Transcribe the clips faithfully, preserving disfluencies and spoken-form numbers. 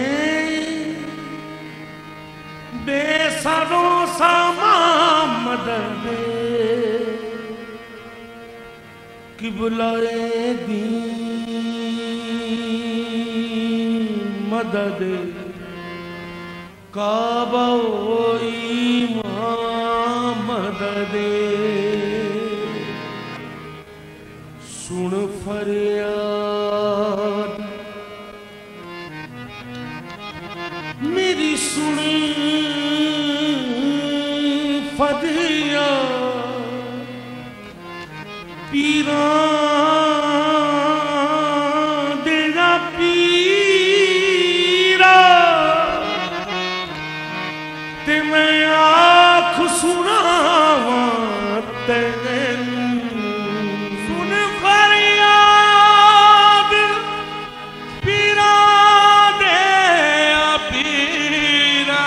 बेसरों सामा मदद कि बुलाए दी मदद काबा मदद सुन फरियाद मेरी सुन फरियाद पीरा देना पीरा ते मैं आँख सुनावा तेनू सुन फरियाद पीरा दे पीरा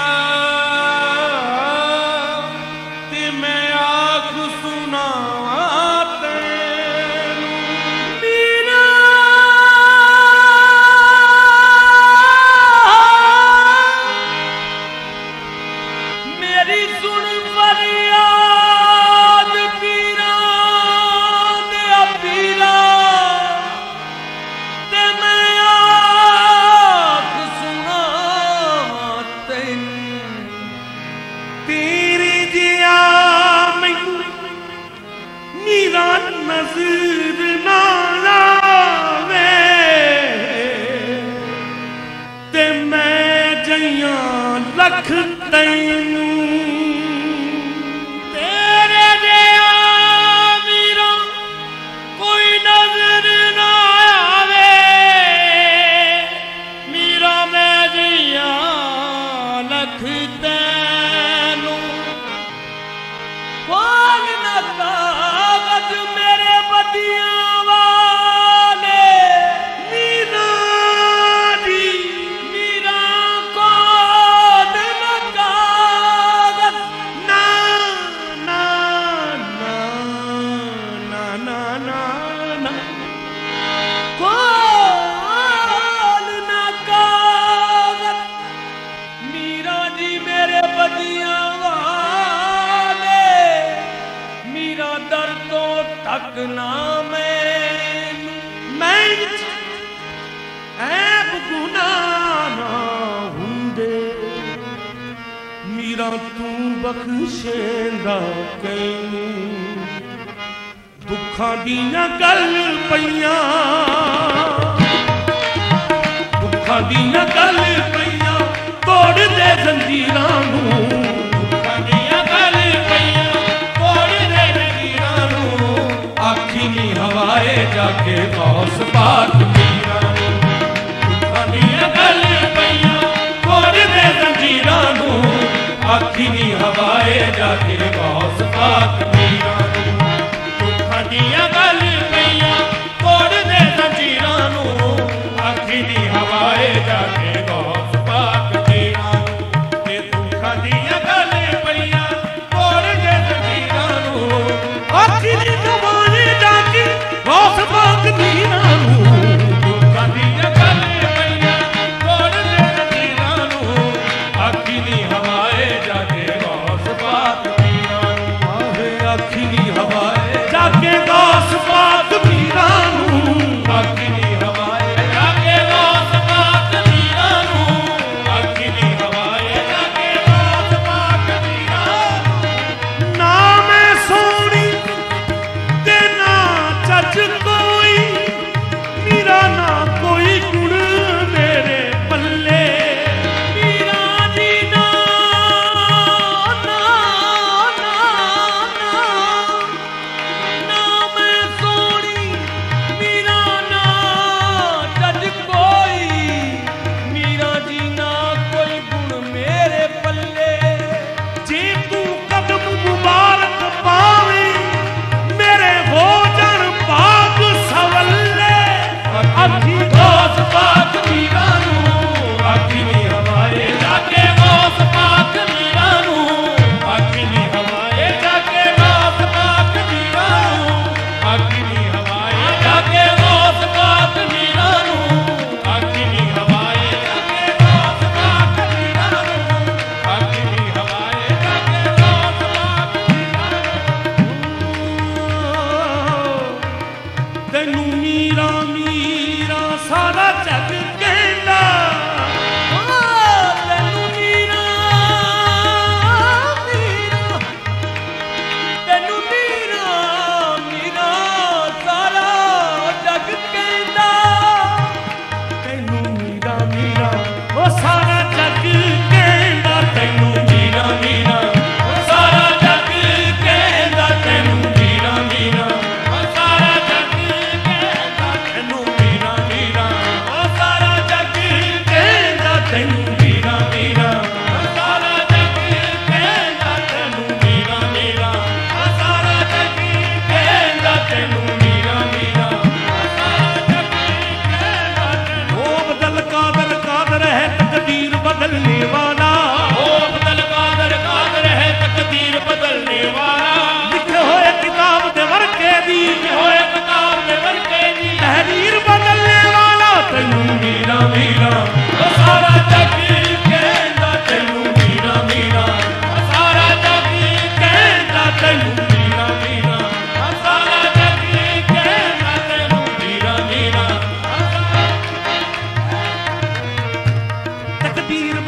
ते मैं आँख सुनावा तेनू पीरा मेरी सुन फरियाद पीरा दे पीरा ते मैं आँख सुनावा तैनू तेरी जिया मैनू नीरा नज़र ना आवे ते मैं जइयां लख तैनू तेरे जिया मीरा कोई नजर ना आवे मीरा मैं जिया लख तैनू बोल ना कागज मेरे बदियां वाले मीरा दी मीरा को दिल कागज ना ना ना ना ना ना ना कोल ना कागज मीरा जी मेरे बदियां वाले मीरा दर्दों तक ना मैनू मैं ऐब गुनाह ना हुंदे मीरा तू बख्शेंदा कैनू दुखां दियां गल पईयां दुखां दियां गल पईयां तोड़ दे जंजीरां नूं दुखां दियां गल पईयां तोड़ दे जंजीरां नूं आखी नी हवाए जाके गौस पाक मीरा नूं दुखां दियां गल पईयां तोड़ दे जंजीरां नूं आखी नी हवाए जाके गौस पाक मीरा नूं दुखां दियां गल पईयां तोड़ दे जंजीरां नूं आखी नी हवाए जाके गौस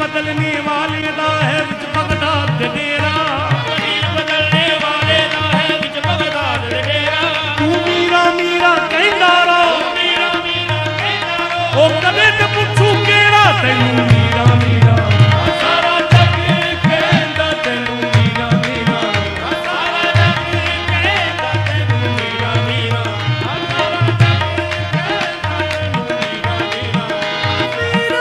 बदलने वाले दा है विच बगदाद डेरा ज़मीन बदलने वाले दा है विच बगदाद डेरा तू मीरा मीरा कहंदा रहो मीरा मीरा कहंदा रहो ओ कदे ते पुछू केड़ा तैनू मीरा मीरा सारा जग कहंदा तैनू मीरा मीरा सारा जग कहंदा तैनू मीरा मीरा सारा जग कहंदा तैनू मीरा मीरा मीरा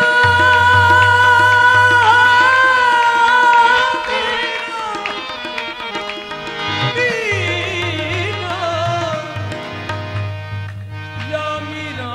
या मीरा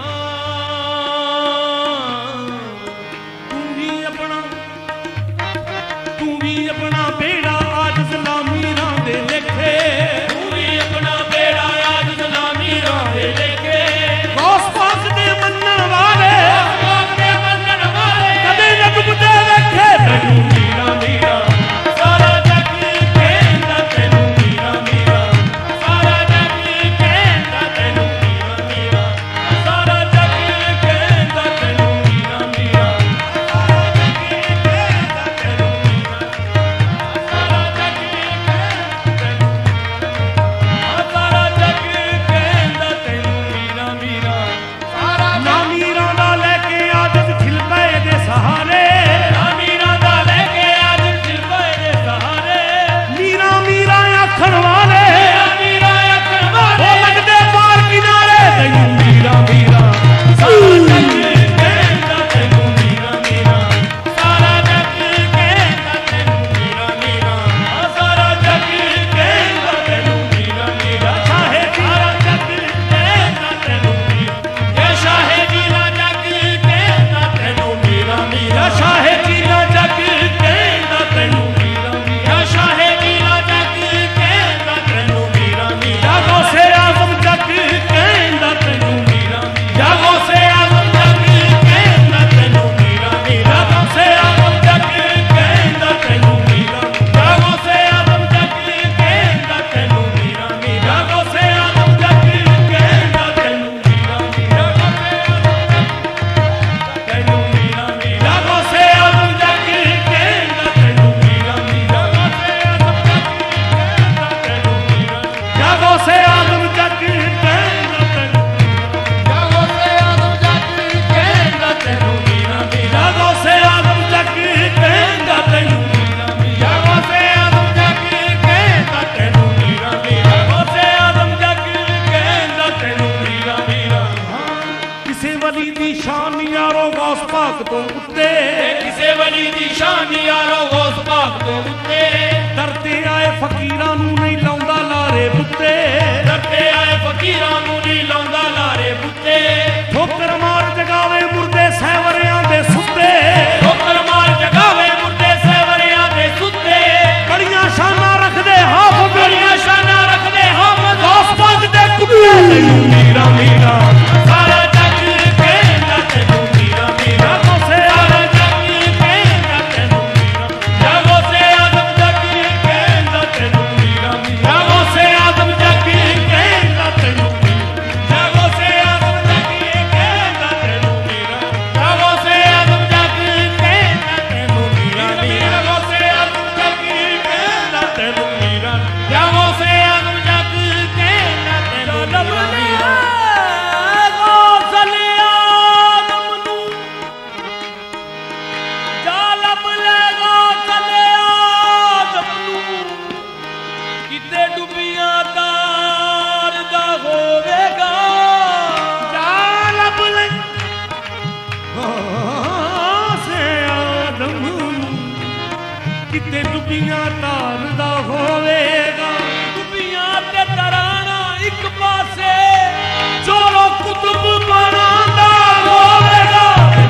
तू भी अपना तू भी अपना बेड़ा आज सलामीरा दे लेखे तू भी अपना बेड़ा आज सलामीरा दे लेखे गौस पाक दे मनन वाले पाक दे मनन वाले कदे न डुबदे वेखे तैनू मीरा मीरा सारा जग कहंदा तैनू मीरा मीरा सारा जग कहंदा तैनू मीरा मीरा सारा जग कहंदा तैनू मीरा मीरा सारा जग कहंदा तैनू मीरा सारा जग सारा जग कहंदा तैनू मीरा मीरा सारा ना मीरा दा लेके आदत खिल पए दे सहारे ना मीरा दा लेके आदत खिल पए दे सहारे मीरा मीरा आखण वाले मीरा आखण वाले ओ लगदे पार किनारे तैनू मीरा मीरा सारा जग कहंदा तैनू मीरा मीरा सारा जग कहंदा तैनू मीरा मीरा सारा जग कहंदा तैनू मीरा मीरा शाहे सारा जग कहंदा तैनू मीरा या शाहे जीला जग कहंदा तैनू मीरा मीरा शाहे जीला जग कहंदा तैनू मीरा मीरा शाहे जीला जग कहंदा तैनू मीरा मीरा गौसे आज़म जग कहंदा तैनू मीरा मीरा गौसे आज़म जग कहंदा तैनू मीरा मीरा गौसे आज़म जग कहंदा तैनू मीरा मीरा गौसे आज़म जग कहंदा तैनू मीरा मीरा गौसे आज़म जग कहंदा तैनू मीरा मीरा तैनू मीरा मीरा गौसे आज़म जग कहंदा तैनू मीरा मीरा गौसे आज़म जग कहंदा तैनू मीरा या गौसे आज़म जग कहंदा तैनू या गौसे आज़म जग कहंदा तैनू मीरा मीरा गौसे आज़म जग कहंदा तैनू मीरा मीरा गौसे आज़म जग कहंदा तैनू मीरा मीरा गौसे आज़म जग कहंदा तैनू मीरा मीरा किसे वली दी शान यारो गौस पाक तो उत्ते किसे वली दी शान यारो गौस पाक तो उत्ते डरते आए फकीरां नू नहीं लाउंदा लारे बुੱਤੇ डरते आए फकीरां नू नहीं लाउंदा लारे बुੱਤੇ ठोकर मार जगावे मुर्दे सहवरियां दे सुੱਤੇ ठोकर मार जगावे मुर्दे सहवरियां दे सुੱਤੇ बड़ियां शानां रखदे हाफिज़ बड़ियां शानां रखदे हाफिज़ गौस पाक दे कुत्ते तैनू मीरा मीरा सारा जग कहंदा तैनू मीरा मीरा गौसे आज़म जग कहंदा तैनू मीरा या गौसे आज़म जग कहंदा तैनू मीरा मीरा गौसे आज़म जग कहंदा तैनू मीरा या गौसे आज़म जग कहंदा तैनू मीरा या गौसे आज़म जग कहंदा तैनू मीरा मीरा गौसे आज़म जग कहंदा तैनू मीरा या गौसे आज़म जग कहंदा तैनू मीरा गौसल आज़म नू जा लभ ले गौसल आज़म नू किते डुबियां तार दा होवेगा जा लभ ले गौसे आज़म नू किते डुबियां तार दा होवेगा डुबियां ते तराना एक पासे चोरो कुतुब बनांदा होवेगा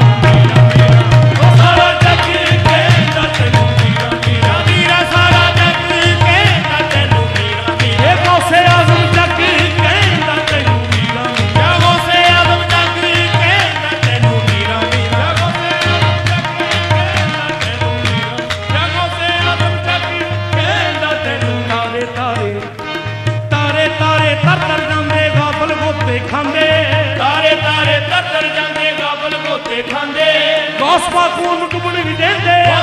सारा जग कहंदा तैनू मीरा मीरा मीरा सारा जग कहंदा तैनू मीरा मीरा गौसे आज़म जग कहंदा तैनू मीरा मीरा गौसे आज़म जग कहंदा तैनू मीरा मीरा गौसे आज़म जग कहंदा तैनू मीरा या गौसे आज़म जग कहंदा तैनू तारे तारे तारे तारे तर तर जांदे गाफल गोते खांदे तारे तारे तर तर जांदे गाफल गोते खांदे गौस पाक नू डुबण भी देंदे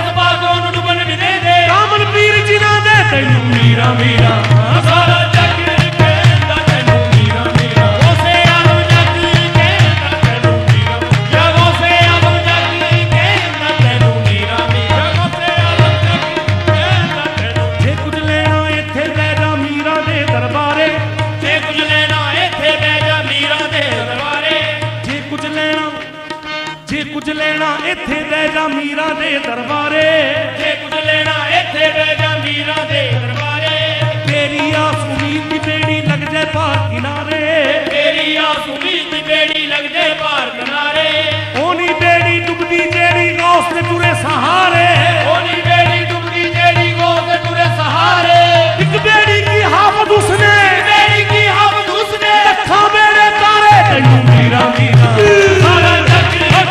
मीरा सारा जग कहता तेनू मीरा मीरा गौसे आलम जग कहता तेनू मीरा या गौसे आलम जग कहता तेनू मीरा मीरा गौसे आलम जग कहता तेनू जे कुछ लेना इत्थे लै जा मीरा दे दरबारे जे कुछ लेना इत्थे लै जा मीरा दे दरबारे जे कुछ लेना जे कुछ लेना इत्थे लै जा मीरा दे दरबारे जे कुछ लेना इत्थे लै जा मीरा दे दरबारे तेरी आस उम्मीद दी बेड़ी लग जाए पार किनारे तेरी आस उम्मीद दी बेड़ी लग जाए पार किनारे ओनी बेड़ी डुबदी जेड़ी गौस दे तुरे सहारे ओनी बेड़ी डुबदी जेड़ी गौस दे तुरे सहारे एक बेड़ी की हाफत उसने बेड़ी की हाफत उसने लखा मेरे तारे तेनू मीरा मीरा सारा जग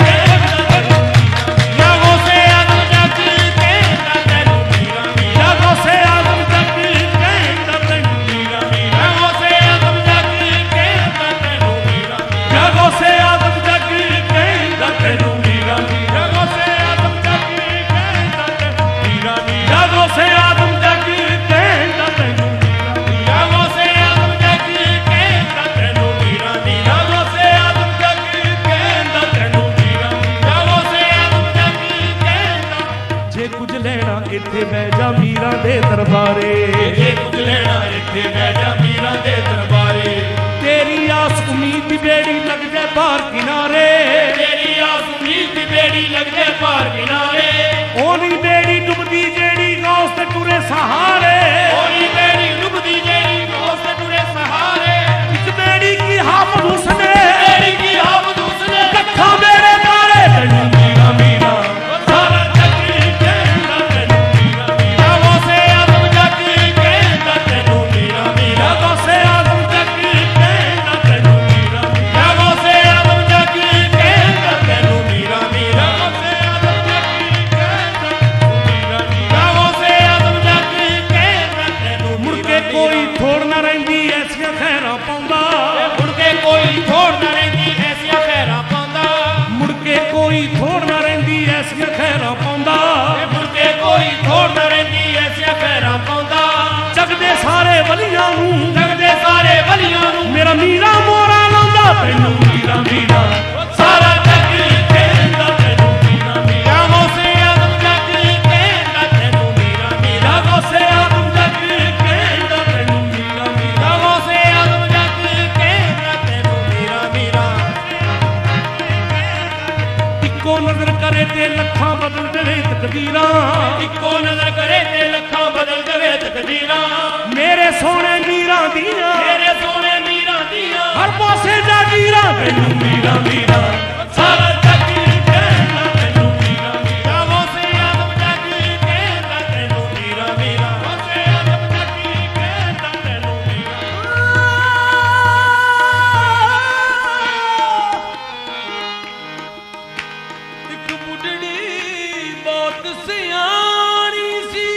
या गौसे आलम जग कहता तेनू मीरा मीरा गौसे आलम जग कहता तेनू मीरा मीरा गौसे आलम जग कहता तेनू मीरा या गौसे आलम जग कहता तेनू मीरा मीरा गौसे आलम जग कहता तेनू मीरा मीरा गौसे आलम जग कहता तेनू मीरा मीरा गौसे आलम जग कहता तेनू मीरा मीरा गौसे आलम जग कहता तेनू मीरा मीरा गौसे आलम जग कहता जे कुछ लेना इत्थे बह जा मीरा दे दरबारे जे कुछ लेना इत्थे बह जा मीरा दे दरबारे तेरी आस उम्मीद दी बेड़ी लग जाए पार किनारे तेरी आस उम्मीद दी बेड़ी लग जाए पार किनारे ओनी बेड़ी डुबदी जेड़ी गौस ते टुरे सहारे ओनी बेड़ी डुबदी जेड़ी गौस ते टुरे सहारे इस बेड़ी की हाफत उसने बेड़ी की हाफत उसने लखा मेरे तारे तेनू मीरा मीरा सारा जग कहता तेनू मीरा मीरा गौसे आलम जग कहता तेनू मीरा मीरा गौसे आलम जग कहता तेनू मीरा मीरा गौसे आलम जग कहता तेनू मीरा मीरा गौसे आलम जग कहता मीरा मीरा गौसे आलम जग कहता तेनू मुड़ के कोई थोड़ ना रहिंदी ऐसियां खैरां पाउंदा मुड़ के कोई थोड़ ना रहिंदी ऐसियां खैरां पाउंदा मुड़ के कोई थोड़ ना रहिंदी ऐसियां खैरां पाउंदा मुड़ के कोई थोड़ ना रहिंदी ऐसियां खैरां पाउंदा जग दे सारे वलियां नूं जग दे सारे वलियां नूं मेरा मीरा मोरा लांदा तेनू मीरा मीरा सारा जग कहता तेनू मीरा मीरा गौसे आलम जग कहता तेनू मीरा मीरा गौसे आलम जग कहता तेनू मीरा मीरा गौसे आलम जग कहता तेनू मीरा मीरा इक्को नजर करे ते लखां बदल देवे तकदीरां इक्को नजर करे ते लखां बदल देवे तकदीरां मेरे सोने मीरा दियां मेरे सोने मीरा दियां हर पासे जागीरां तेनू मीरा मीरा सारा जग कहता तेनू मीरा मीरा गौसे आलम जग कहता तेनू मीरा मीरा गौसे आलम जग कहता तेनू मीरा एक बुढ़ड़ी बहुत सियाणी सी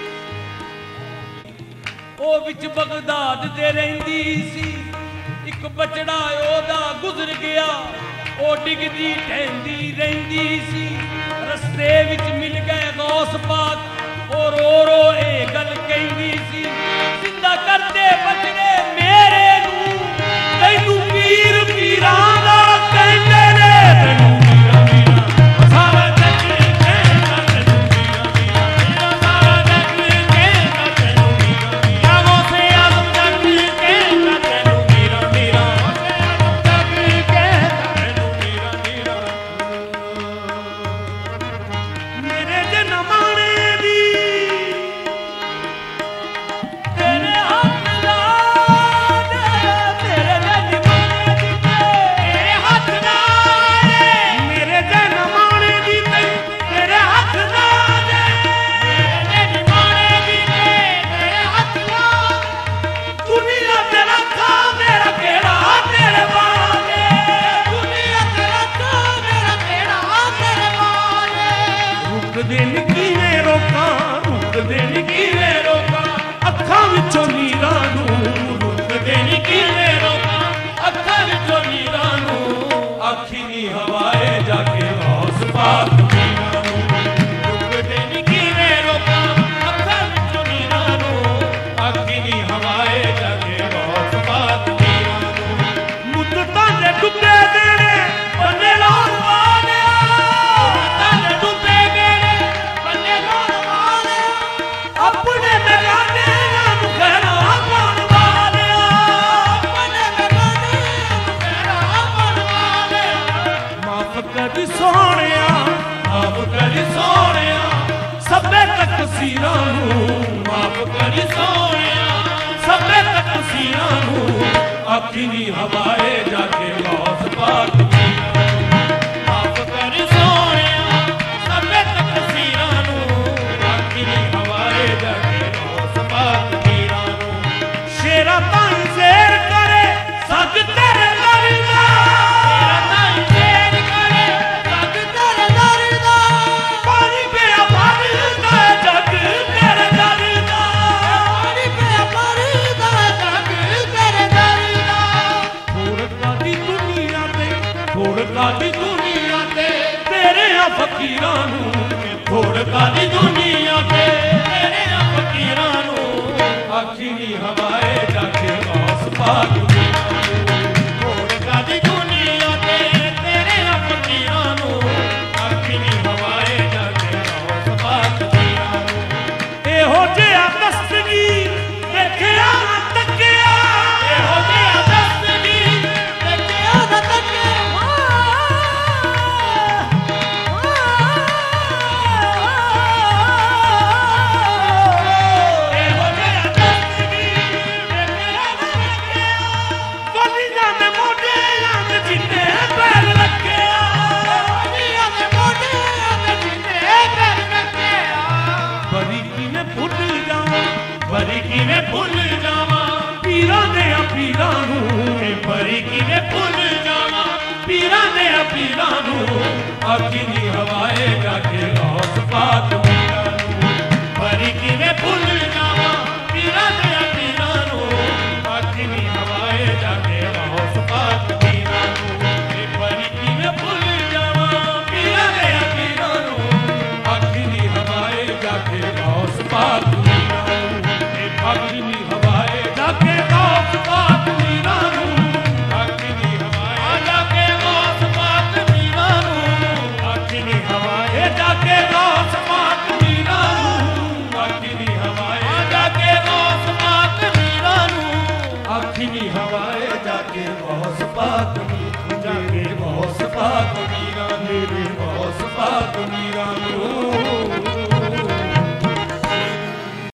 ओ विच बगदाद दे रहिंदी सी एक बचड़ा ओदा गुजर गया ओ डिगदी ढहंदी रहिंदी सी रस्ते विच मिल गए गौस पाक ओ रो रो ए गल कहंदी सी जिंदा करदे बचड़े मेरे नूं तैनू पीर पीरां दा कहंदे ने तेनू मीरा मीरा सारा जग कहता तेनू मीरा मीरा सारा जग कहता तेनू मीरा मीरा गौसे आलम जग कहता तेनू मीरा मीरा गौसे आलम जग कहता तेनू मीरा मीरा मेरे जनमाने दी तेरे हाथ ला दे मेरे जनमाने दी तेरे हाथ ला दे मेरे जनमाने दी तेरे हाथ ला दे मेरे जनमाने दी तेरे हाथ ला दुनिया ते रखा मेरा केड़ा तेरे वाले दुनिया ते रखा मेरा केड़ा तेरे वाले रुक दे किवें रोकां रुक दे किवें रोकां अखां विचों नीरां नूं रुक दे किवें रोकां अखां विचों नीरां नूं आखी नी हवाए जाके गौस पाक मीरा नूं रुक दे किवें रोकां अखां विचों नीरां नूं आखी आखी नी हवाए जाके गौस पाक माफ कर सोनिया सबे तकसीरां नूं आखी नी हवाए जाके गौस पाक मीरां नूं शेरा ताई शेर करे सज तेरे दर दा शेरा ताई शेर करे सज तेरे दर दा पानी पिया भरदा जग तेरे दर दा पानी पिया भरदा जग तेरे दर दा थोड़का दी दुनिया ते थोड़का दी दुनिया ते तेरे आ फकीरां नूं थोड़का दी दुनिया ते तेरे आ फकीरां नूं आखी नी हवाए जाके गौस पाक थोड़का दी दुनिया ते तेरे आ फकीरां नूं आखी नी हवाए जाके गौस पाक एहो जिहा दस्तगीर देखिया ना तकिया एहो जिहा दस्तगीर देखिया ना तकिया एहो जिहा दस्तगीर देखिया ना तकिया वलियां दे मोढे अंग जिन्ने पैर लग्गिया वलियां दे मोढे अंग जिन्ने पैर लग्गिया बड़ी किवें भुल जावां बड़ी किवें भुल जावां पीरां दे पीरां नूं बड़ी किवें भुल जावां पीरां दे पीरां नूं आखी नी हवाए जाके गौस पाक मीरां नूं बड़ी किवें भुल जावां पीरां दे पीरां नूं आखी नी हवाए जाके गौस पाक मीरां नूं बड़ी किवें भुल जावां पीरां दे पीरां नूं आखी नी हवाए जाके गौस पाक मीरां नूं आखी नी हवाए जाके गौस पाक मीरां नूं आखी नी हवाए जाके गौस पाक मीरां नूं आखी नी हवाए जाके गौस पाक मीरां नूं आखी नी हवाए जाके गौस पाक मीरां नूं आखी नी हवाए जाके गौस पाक मीरां